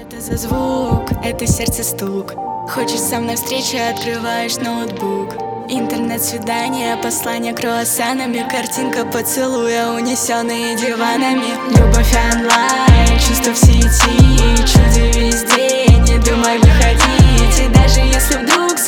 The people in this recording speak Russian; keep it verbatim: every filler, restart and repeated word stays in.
это за звук? Это сердце стук. Хочешь со мной встречи, открываешь ноутбук. Интернет-свидание, послание круассанами, картинка поцелуя, унесенные диванами. Любовь онлайн, чувства в сети, чуды везде, не думай выходить. И даже если вдруг